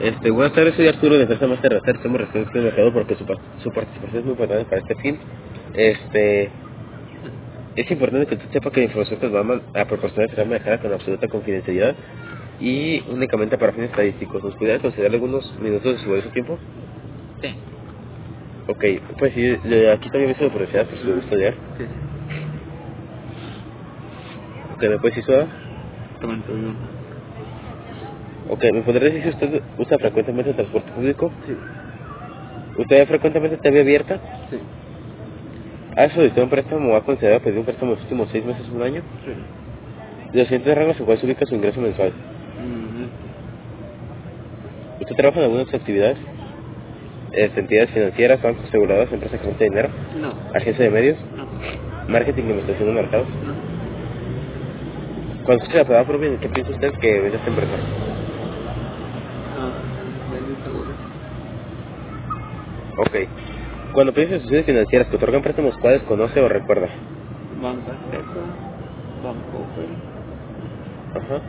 Buenas tardes, soy Arturo de Empresa Master Research. Somos residentes del mercado porque su participación es muy importante para este fin. Es importante que usted sepa que la información que nos vamos a proporcionar será manejada con absoluta confidencialidad y únicamente para fines estadísticos. ¿Nos pudiera considerar algunos minutos de su valioso tiempo? Sí. Ok, pues sí, aquí también hice de curiosidad, por si le gusta leer. Sí. Ok, ¿me puede decir su edad? 31. Ok, ¿me podría decir si usted usa frecuentemente el transporte público? Sí. ¿Usted frecuentemente TV abierta? Sí. ¿Ha solicitado un préstamo o ha considerado pedir un préstamo en los últimos 6 meses o un año? Sí. De los siguientes rangos en cuál se ubica su ingreso mensual. ¿Usted trabaja en alguna de sus actividades? Entidades financieras, bancos, aseguradoras, empresas que de dinero, No. agencia de medios, No. marketing y investigación de mercados. No. Cuando escucha la palabra Provin, ¿qué piensa usted que vende esta empresa? Vende seguros. Ok. Cuando piensa en instituciones financieras que otorgan préstamos, ¿cuáles conoce o recuerda? Banca Azteca. Banco Open. Ajá.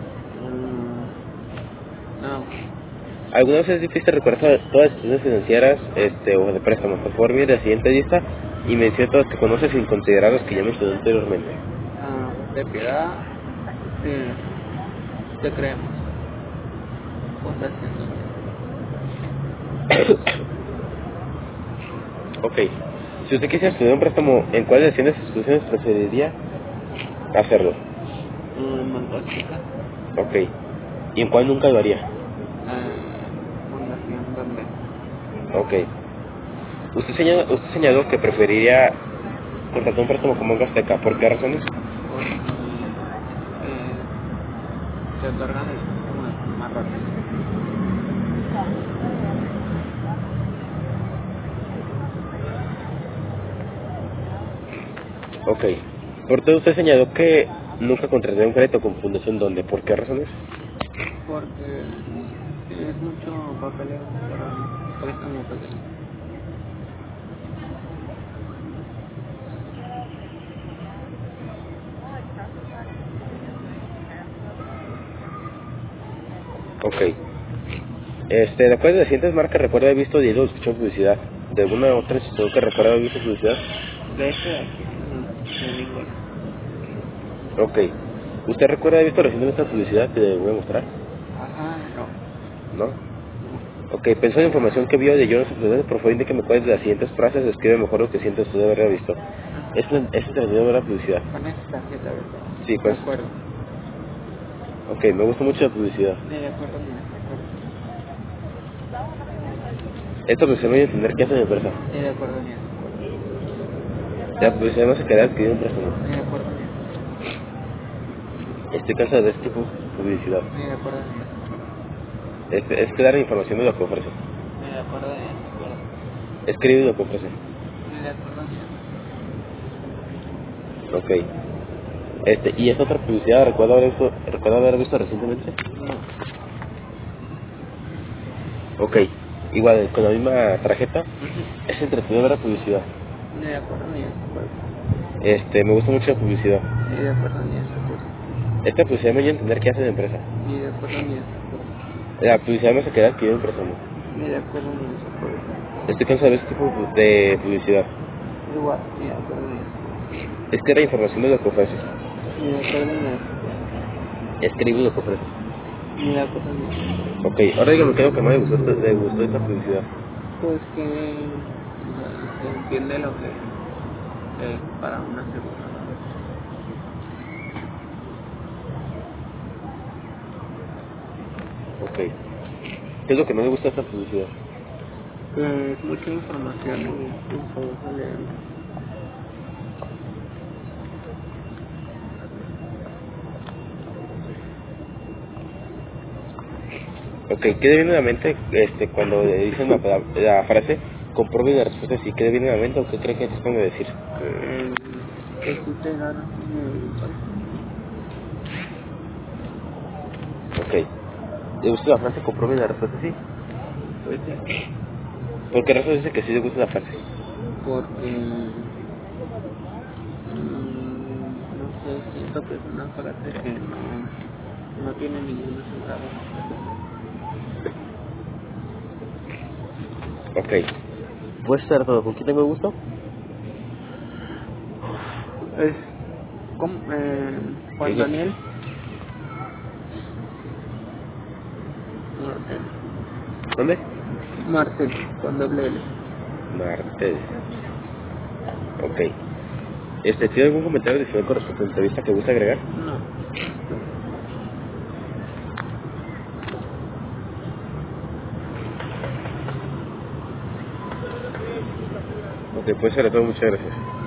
No. ¿Alguna vez es difícil recordar todas las instituciones financieras o de préstamos? Por favor, mire la siguiente lista y mencione todas las que conoce sin considerar las que ya mencioné anteriormente. De piedad. Sí. Te creemos. Fundación Social. Ok. Si usted quisiera estudiar un préstamo, ¿en cuál de las instituciones preferiría hacerlo? Banco Azteca. Ok. ¿Y en cuál nunca lo haría? Fundación donde. Ok. Usted señaló que preferiría contratar un préstamo con Banco Azteca. ¿Por qué razones? Porque te otorgan el préstamo más rápido. Ok. ¿Por qué usted señaló que nunca contrataría un crédito con Fundación Donde? ¿Por qué razones? Porque es mucho papeleo para un préstamo pequeño. Ok. De acuerdo a las siguientes marcas, recuerda haber visto Diego escuchó publicidad. ¿De alguna otra institución que recuerda haber visto publicidad? De este de aquí, de ninguna. Ok. ¿Usted recuerda haber visto recientemente esta publicidad que le voy a mostrar? Ajá, no. ¿No? No. Ok, pensó en la información que vio de Jonas Fluminense, por favor indíqueme cuáles de las siguientes frases describe mejor lo que siente usted de haber visto. Esta es la de la publicidad. Con esta tarjeta, ¿verdad? Sí, De pues. acuerdo. Ok, me gusta mucho la publicidad. Ni de acuerdo ni de acuerdo. Esto me se me a entender qué hace mi empresa. Ni de acuerdo ni de acuerdo. La publicidad no se queda adquirir un préstamo. Ni de acuerdo ni de acuerdo. Estoy cansado de este tipo de publicidad. Ni de acuerdo ni de acuerdo. Es que dar información de lo que ofrece. Ni de acuerdo ni de acuerdo. Escribe lo que ofrece. Ni de acuerdo ni de Ok. Y esta otra publicidad, recuerda haber visto recientemente. acuerdo. No. Ok. Igual, con la misma tarjeta, Ujú. es entretenido ver la publicidad. Ni de acuerdo ni de acuerdo. Me gusta mucho la publicidad. Ni de acuerdo ni de acuerdo. Esta publicidad me ayuda a entender qué hace la empresa. Ni de acuerdo ni de acuerdo. La publicidad no se queda adquirir un préstamo. Ni de acuerdo ni de acuerdo. Estoy cansado de este tipo de publicidad. Igual, ni de acuerdo ni de acuerdo. Es que la información de lo que ofrece. Ni de acuerdo ni de acuerdo. Escribe lo que ofrece. Ni de acuerdo ni de acuerdo. Ok, ahora dígame qué es lo que más le gustó esta publicidad. Pues que se entiende lo que es para una aseguradora. Ok. ¿Qué es lo que no le gusta de esta publicidad? Que es mucha información y información leer. Ok, ¿qué le viene a la mente cuando le dicen la frase compruebe la respuesta si qué le viene a la mente o qué cree que es cuando decir? Que sí te dan mensual. Ok. ¿Le gusta la frase compruebe la respuesta sí? Pues sí, ¿Por qué razón dice que sí le gusta la frase? porque no sé, siento que es una frase que no tiene ninguna aseguradora. Ok. Pues ser todo. ¿Con quién tengo el gusto? Es ¿cómo? Juan Sí. Daniel Martel. ¿Dónde? Martel, con doble L. Martel. Ok. ¿Tiene algún comentario adicional con respecto a la entrevista que gusta agregar? No. Ok, pues ser todo. Muchas gracias.